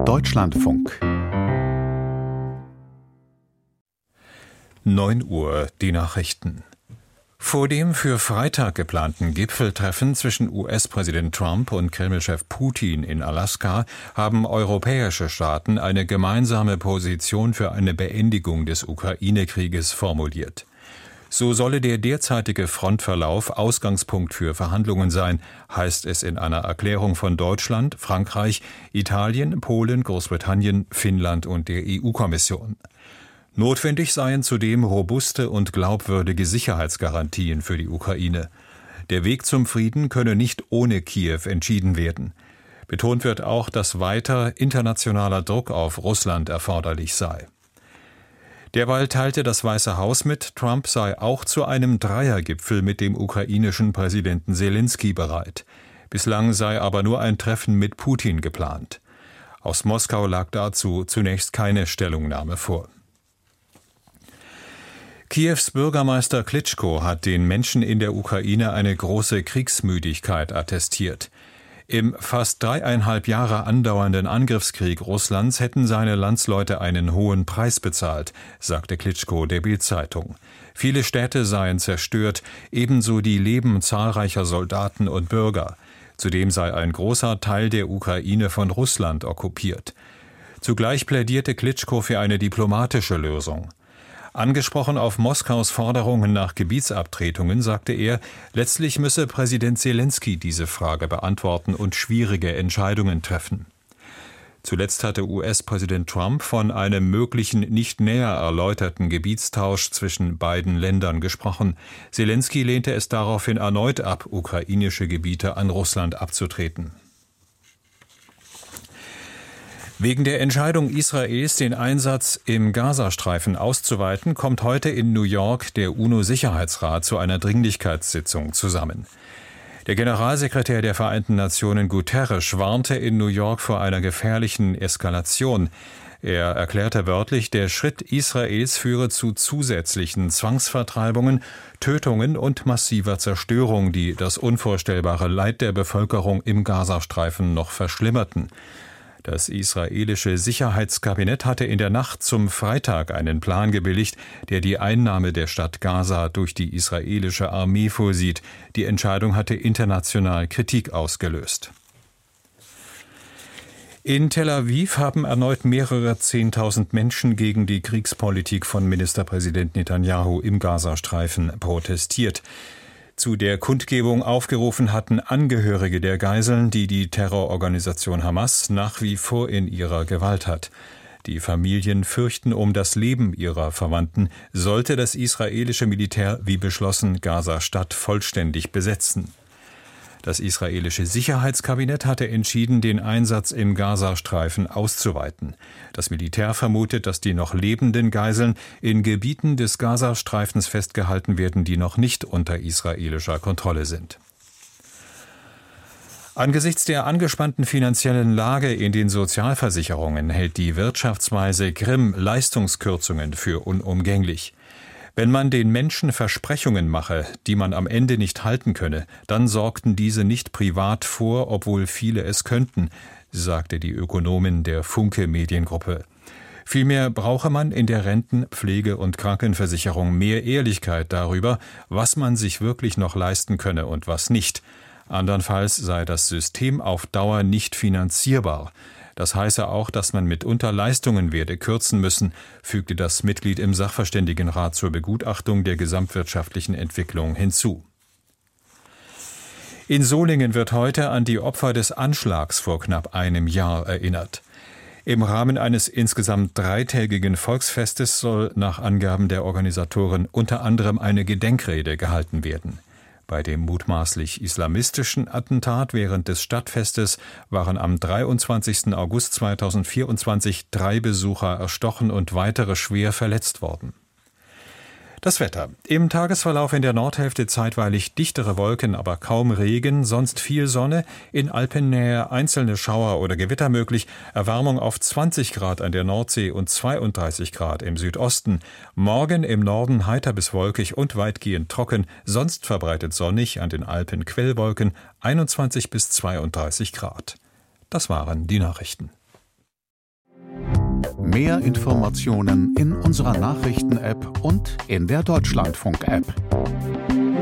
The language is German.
Deutschlandfunk. 9 Uhr, die Nachrichten. Vor dem für Freitag geplanten Gipfeltreffen zwischen US-Präsident Trump und Kreml-Chef Putin in Alaska haben europäische Staaten eine gemeinsame Position für eine Beendigung des Ukraine-Krieges formuliert. So solle der derzeitige Frontverlauf Ausgangspunkt für Verhandlungen sein, heißt es in einer Erklärung von Deutschland, Frankreich, Italien, Polen, Großbritannien, Finnland und der EU-Kommission. Notwendig seien zudem robuste und glaubwürdige Sicherheitsgarantien für die Ukraine. Der Weg zum Frieden könne nicht ohne Kiew entschieden werden. Betont wird auch, dass weiter internationaler Druck auf Russland erforderlich sei. Derweil teilte das Weiße Haus mit, Trump sei auch zu einem Dreiergipfel mit dem ukrainischen Präsidenten Selenskyj bereit. Bislang sei aber nur ein Treffen mit Putin geplant. Aus Moskau lag dazu zunächst keine Stellungnahme vor. Kiews Bürgermeister Klitschko hat den Menschen in der Ukraine eine große Kriegsmüdigkeit attestiert. Im fast 3,5 Jahre andauernden Angriffskrieg Russlands hätten seine Landsleute einen hohen Preis bezahlt, sagte Klitschko der Bild-Zeitung. Viele Städte seien zerstört, ebenso die Leben zahlreicher Soldaten und Bürger. Zudem sei ein großer Teil der Ukraine von Russland okkupiert. Zugleich plädierte Klitschko für eine diplomatische Lösung. Angesprochen auf Moskaus Forderungen nach Gebietsabtretungen sagte er, letztlich müsse Präsident Selenskyj diese Frage beantworten und schwierige Entscheidungen treffen. Zuletzt hatte US-Präsident Trump von einem möglichen, nicht näher erläuterten Gebietstausch zwischen beiden Ländern gesprochen. Selenskyj lehnte es daraufhin erneut ab, ukrainische Gebiete an Russland abzutreten. Wegen der Entscheidung Israels, den Einsatz im Gazastreifen auszuweiten, kommt heute in New York der UNO-Sicherheitsrat zu einer Dringlichkeitssitzung zusammen. Der Generalsekretär der Vereinten Nationen Guterres warnte in New York vor einer gefährlichen Eskalation. Er erklärte wörtlich, der Schritt Israels führe zu zusätzlichen Zwangsvertreibungen, Tötungen und massiver Zerstörung, die das unvorstellbare Leid der Bevölkerung im Gazastreifen noch verschlimmerten. Das israelische Sicherheitskabinett hatte in der Nacht zum Freitag einen Plan gebilligt, der die Einnahme der Stadt Gaza durch die israelische Armee vorsieht. Die Entscheidung hatte international Kritik ausgelöst. In Tel Aviv haben erneut mehrere 10.000 Menschen gegen die Kriegspolitik von Ministerpräsident Netanyahu im Gazastreifen protestiert. Zu der Kundgebung aufgerufen hatten Angehörige der Geiseln, die die Terrororganisation Hamas nach wie vor in ihrer Gewalt hat. Die Familien fürchten um das Leben ihrer Verwandten, sollte das israelische Militär wie beschlossen Gaza-Stadt vollständig besetzen. Das israelische Sicherheitskabinett hatte entschieden, den Einsatz im Gazastreifen auszuweiten. Das Militär vermutet, dass die noch lebenden Geiseln in Gebieten des Gazastreifens festgehalten werden, die noch nicht unter israelischer Kontrolle sind. Angesichts der angespannten finanziellen Lage in den Sozialversicherungen hält die Wirtschaftsweise Grimm Leistungskürzungen für unumgänglich. Wenn man den Menschen Versprechungen mache, die man am Ende nicht halten könne, dann sorgten diese nicht privat vor, obwohl viele es könnten, sagte die Ökonomin der Funke Mediengruppe. Vielmehr brauche man in der Renten-, Pflege- und Krankenversicherung mehr Ehrlichkeit darüber, was man sich wirklich noch leisten könne und was nicht. Andernfalls sei das System auf Dauer nicht finanzierbar. Das heiße auch, dass man mitunter Leistungen werde kürzen müssen, fügte das Mitglied im Sachverständigenrat zur Begutachtung der gesamtwirtschaftlichen Entwicklung hinzu. In Solingen wird heute an die Opfer des Anschlags vor knapp einem Jahr erinnert. Im Rahmen eines insgesamt 3-tägigen Volksfestes soll nach Angaben der Organisatoren unter anderem eine Gedenkrede gehalten werden. Bei dem mutmaßlich islamistischen Attentat während des Stadtfestes waren am 23. August 2024 3 Besucher erstochen und weitere schwer verletzt worden. Das Wetter. Im Tagesverlauf in der Nordhälfte zeitweilig dichtere Wolken, aber kaum Regen, sonst viel Sonne, in Alpennähe einzelne Schauer oder Gewitter möglich, Erwärmung auf 20 Grad an der Nordsee und 32 Grad im Südosten. Morgen im Norden heiter bis wolkig und weitgehend trocken, sonst verbreitet sonnig, an den Alpen Quellwolken, 21 bis 32 Grad. Das waren die Nachrichten. Mehr Informationen in unserer Nachrichten-App und in der Deutschlandfunk-App.